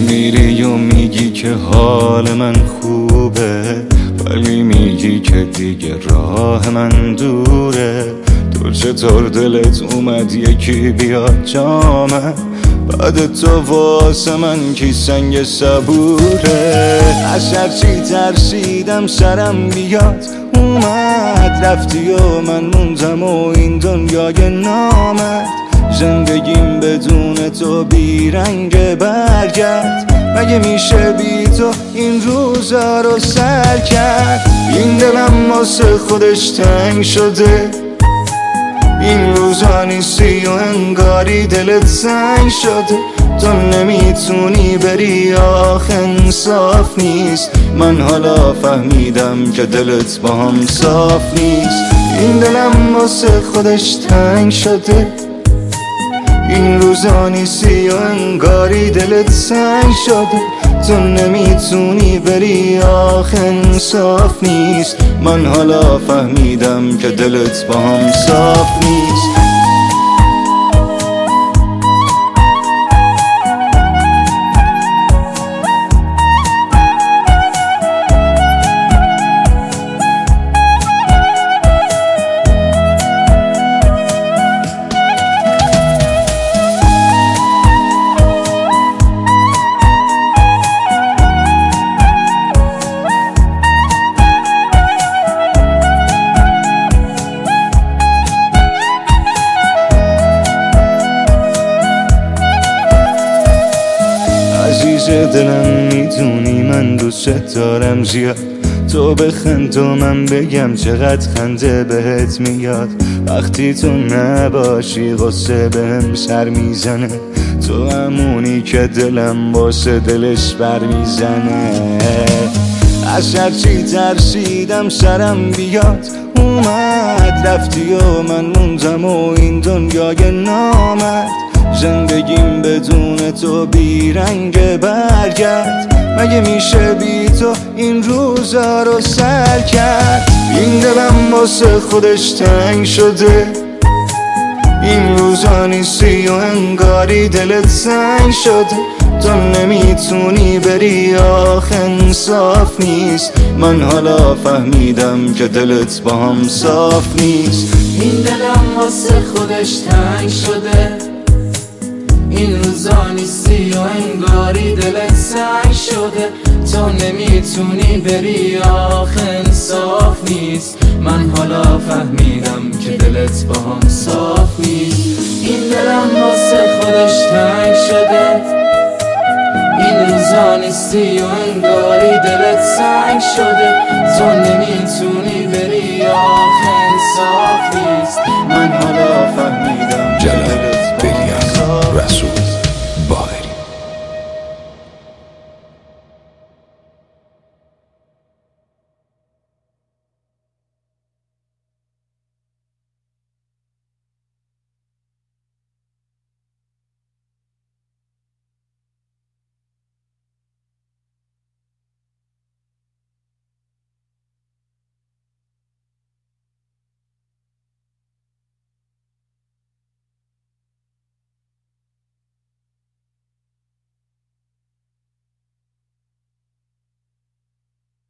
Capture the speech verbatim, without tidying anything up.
میری و میگی که حال من خوبه، ولی میگی که دیگه راه من دوره. تو چطور دلت اومد یکی بیاد جامه، بعد تو واسه من کی سنگ صبوره. از هرچی ترسیدم سرم بیاد اومد، رفتی و من موندم و این دنیای نامد. زندگیم بدون تو بیرنگ برگرد، مگه میشه بی تو این روزا رو سر کرد؟ این دلم واسه خودش تنگ شده، این روزا نیستی و انگاری دلت سنگ شده. تو نمیتونی بری آخه انصاف نیست، من حالا فهمیدم که دلت با هم صاف نیست. این دلم واسه خودش تنگ شده، این روزا نیستی و انگاری دلت سنگ شده. تو نمیتونی بری آخه انصاف نیست، من حالا فهمیدم که دلت با هم صاف نیست. عزیز دلم میدونی من دوست دارم زیاد، تو بخند و من بگم چقدر خنده بهت میاد. وقتی تو نباشی غصه بهم سر میزنه، تو همونی که دلم واسه دلش بر میزنه. از هرچی ترسیدم سرم بیاد اومد، رفتی و من موندم و این دنیای نامد. زندگیم بدون تو بیرنگ برگرد، مگه میشه بی تو این روزا رو سر کرد؟ این دلم واسه خودش تنگ شده، این روزا نیستی و انگاری دلت سنگ شده. تو نمیتونی بری آخه انصاف نیست، من حالا فهمیدم که دلت با هم صاف نیست. این دلم واسه خودش تنگ شده، این روزا نیستی و انگاری دلت سنگ شده. تو نمیتونی بری آخه انصاف نیست، من حالا فهمیدم که دلت با هم صاف نیست. این دلم واسه خودش تنگ شده، این روزا نیستی و انگاری دلت سنگ شده. تو نمیتونی بری آخه انصاف نیست، من